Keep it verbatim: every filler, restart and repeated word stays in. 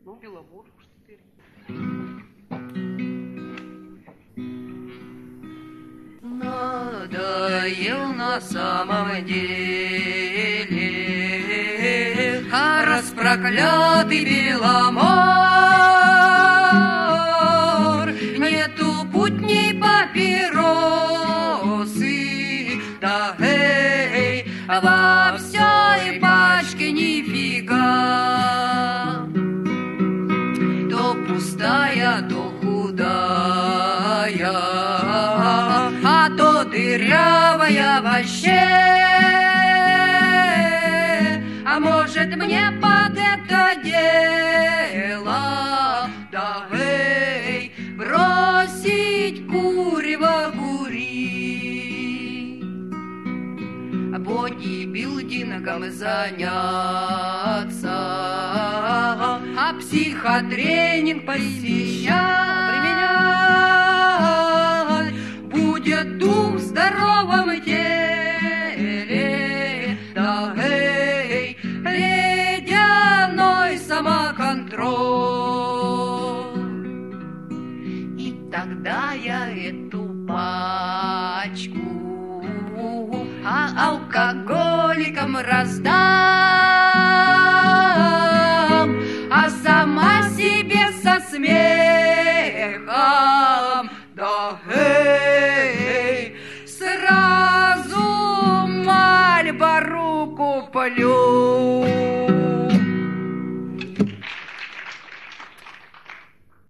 Ну, белоборку четыре. Надоел на самом деле, а распроклятый Беломор. Нету путней папиросы, да эй, во всей пачке нифига. То пустая, то худая, а то дырявая вообще. А может, мне под это дело, да эй, бросить курево курить, бодибилдингом заняться, а психотренинг посещать. Будет дух в здоровом теле, да эй, ледяной самоконтроль. И тогда я эту пачку а алкоголикам раздам, а сама себе со смехом, да эй, сразу Мальборо куплю.